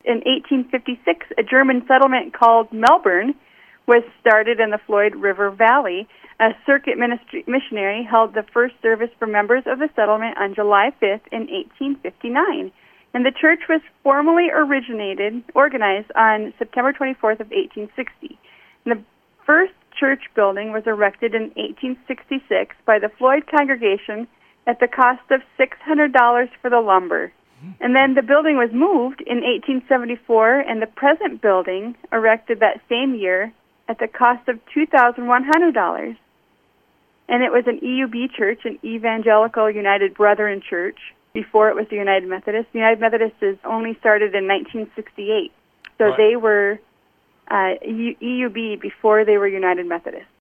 in 1856, a German settlement called Melbourne was started in the Floyd River Valley. A circuit missionary held the first service for members of the settlement on July 5th in 1859. And the church was formally organized on September 24th of 1860. And the first church building was erected in 1866 by the Floyd congregation at the cost of $600 for the lumber. And then the building was moved in 1874, and the present building erected that same year at the cost of $2,100. And it was an EUB church, an Evangelical United Brethren Church, before it was the United Methodist. The United Methodists is only started in 1968. So They were EUB before they were United Methodist.